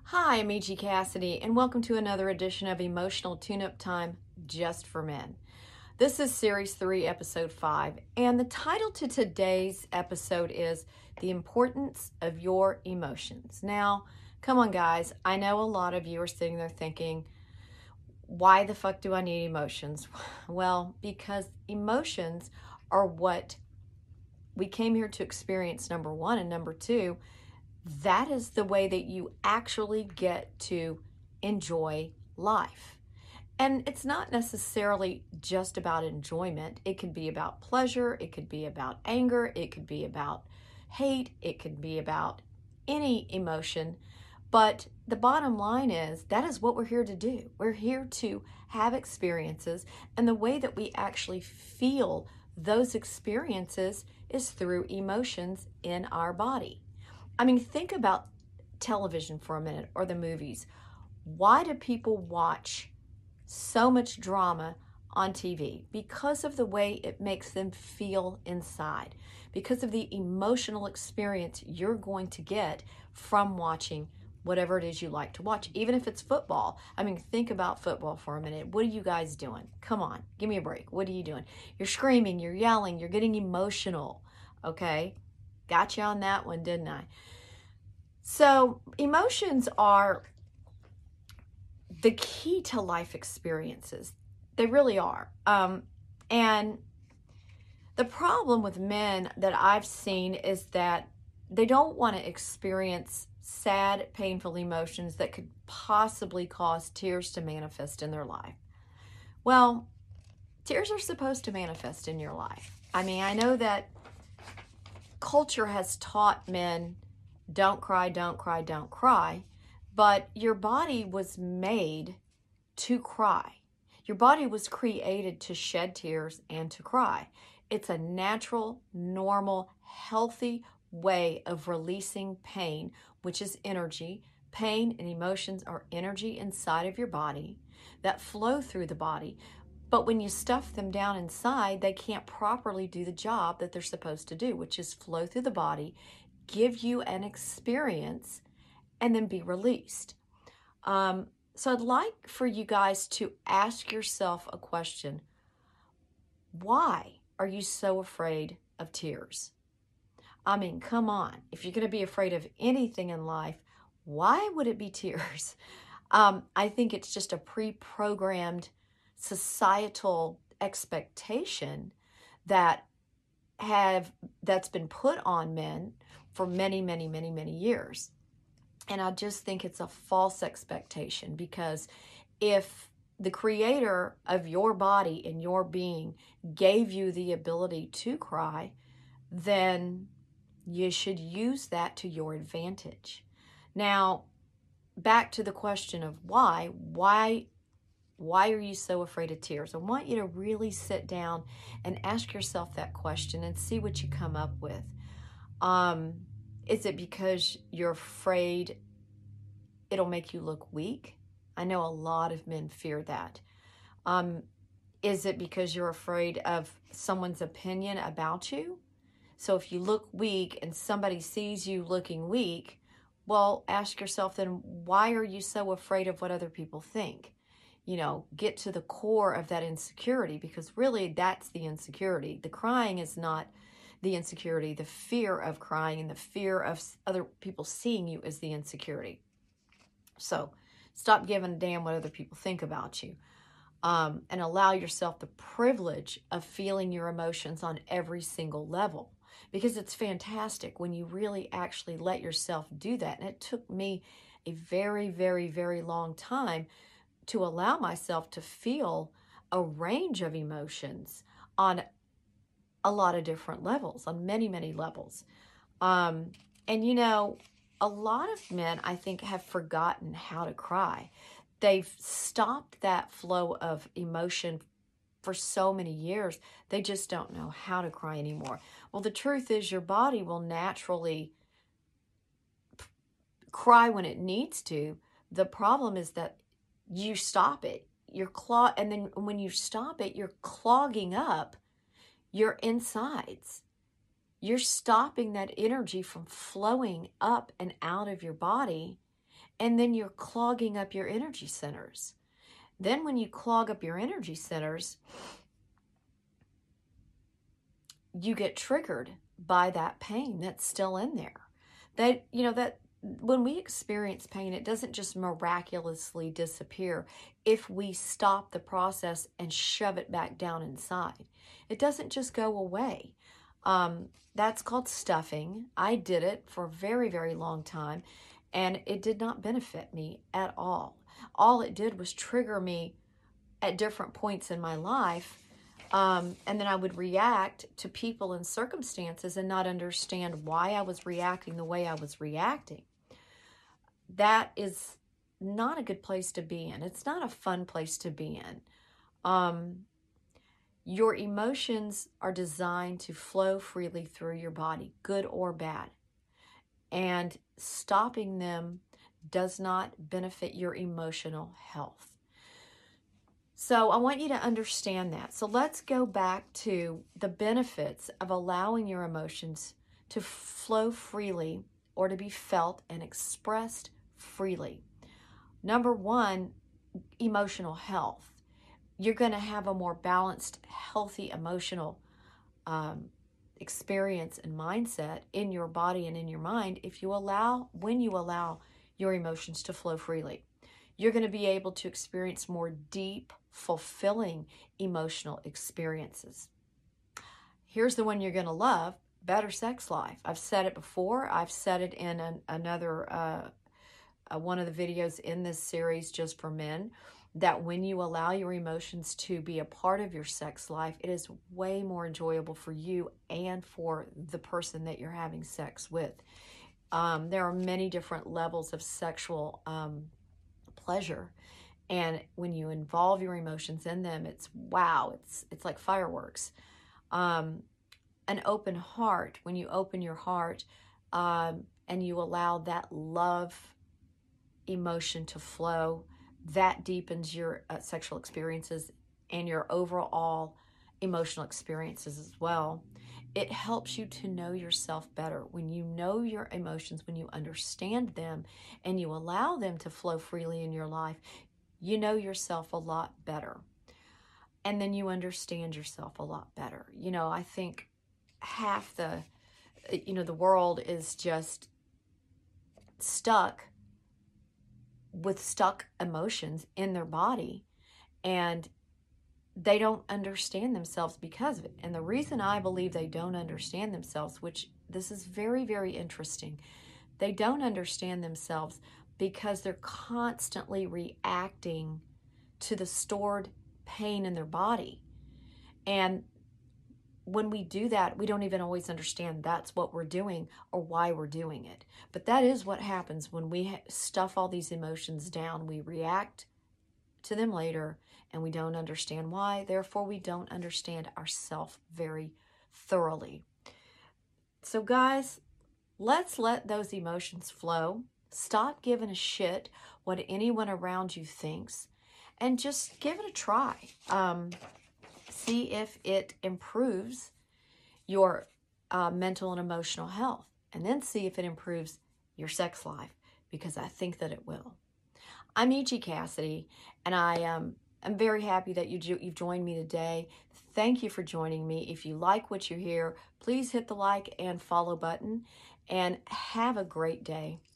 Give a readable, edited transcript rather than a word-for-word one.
Hi, I'm E.G. Cassidy, and welcome to another edition of Emotional Tune-Up Time Just for Men. This is Series 3, Episode 5, and the title to today's episode is The Importance of Your Emotions. Now, come on, guys. I know a lot of you are sitting there thinking, why the fuck do I need emotions? Well, because emotions are what we came here to experience, number one, and number two, that is the way that you actually get to enjoy life. And it's not necessarily just about enjoyment. It could be about pleasure. It could be about anger. It could be about hate. It could be about any emotion. But the bottom line is that is what we're here to do. We're here to have experiences. And the way that we actually feel those experiences is through emotions in our body. I mean, think about television for a minute or the movies. Why do people watch so much drama on TV? Because of the way it makes them feel inside, because of the emotional experience you're going to get from watching whatever it is you like to watch, even if it's football. I mean, think about football for a minute. What are you guys doing? Come on, give me a break. What are you doing? You're screaming, you're yelling, you're getting emotional, okay? Got you on that one, didn't I? So emotions are the key to life experiences. They really are. And the problem with men that I've seen is that they don't want to experience sad, painful emotions that could possibly cause tears to manifest in their life. Well, tears are supposed to manifest in your life. I mean, I know that culture has taught men, don't cry, don't cry, don't cry. But your body was made to cry. Your body was created to shed tears and to cry. It's a natural, normal, healthy way of releasing pain, which is energy. Pain and emotions are energy inside of your body that flow through the body. But when you stuff them down inside, they can't properly do the job that they're supposed to do, which is flow through the body, give you an experience, and then be released. So I'd like for you guys to ask yourself a question. Why are you so afraid of tears? I mean, come on. If you're going to be afraid of anything in life, why would it be tears? I think it's just a pre-programmed societal expectation that's been put on men for many, many, many, many years. And I just think it's a false expectation, because if the creator of your body and your being gave you the ability to cry, then you should use that to your advantage. Now, back to the question of why are you so afraid of tears? I want you to really sit down and ask yourself that question and see what you come up with. Is it because you're afraid it'll make you look weak? I know a lot of men fear that. Is it because you're afraid of someone's opinion about you? So if you look weak and somebody sees you looking weak, well, ask yourself then, why are you so afraid of what other people think? You know, get to the core of that insecurity, because really that's the insecurity. The crying is not the insecurity. The fear of crying and the fear of other people seeing you is the insecurity. So stop giving a damn what other people think about you, and allow yourself the privilege of feeling your emotions on every single level, because it's fantastic when you really actually let yourself do that. And it took me a very, very, very long time to allow myself to feel a range of emotions on a lot of different levels, on many, many levels. And you know, a lot of men, I think, have forgotten how to cry. They've stopped that flow of emotion for so many years. They just don't know how to cry anymore. Well, the truth is your body will naturally cry when it needs to. The problem is that you stop it. And then when you stop it, you're clogging up your insides. You're stopping that energy from flowing up and out of your body, and then you're clogging up your energy centers. Then when you clog up your energy centers, you get triggered by that pain that's still in there. That, you know, that when we experience pain, it doesn't just miraculously disappear if we stop the process and shove it back down inside. It doesn't just go away. That's called stuffing. I did it for a very, very long time, and it did not benefit me at all. All it did was trigger me at different points in my life. And then I would react to people and circumstances and not understand why I was reacting the way I was reacting. That is not a good place to be in. It's not a fun place to be in. Your emotions are designed to flow freely through your body, good or bad. And stopping them does not benefit your emotional health. So I want you to understand that. So let's go back to the benefits of allowing your emotions to flow freely or to be felt and expressed freely. Number one, emotional health. You're going to have a more balanced, healthy emotional experience and mindset in your body and in your mind when you allow your emotions to flow freely. You're going to be able to experience more deep, fulfilling emotional experiences. Here's the one you're going to love: better sex life. I've said it before. I've said it in another one of the videos in this series, Just for Men, that when you allow your emotions to be a part of your sex life, it is way more enjoyable for you and for the person that you're having sex with. There are many different levels of sexual pleasure, and when you involve your emotions in them, it's wow, it's like fireworks. An open heart, when you open your heart and you allow that love emotion to flow, that deepens your sexual experiences and your overall emotional experiences as well. It helps you to know yourself better. When you know your emotions, when you understand them and you allow them to flow freely in your life, you know yourself a lot better. And then you understand yourself a lot better. You know, I think half the world is just stuck with stuck emotions in their body, and they don't understand themselves because of it. And the reason I believe they don't understand themselves, which this is very, very interesting, they don't understand themselves because they're constantly reacting to the stored pain in their body. And when we do that, we don't even always understand that's what we're doing or why we're doing it. But that is what happens when we stuff all these emotions down. We react to them later and we don't understand why. Therefore, we don't understand ourselves very thoroughly. So guys, let's let those emotions flow. Stop giving a shit what anyone around you thinks and just give it a try. See if it improves your mental and emotional health, and then see if it improves your sex life, because I think that it will. I'm E.G. Cassidy, and I am very happy that you've joined me today. Thank you for joining me. If you like what you hear, please hit the like and follow button, and have a great day.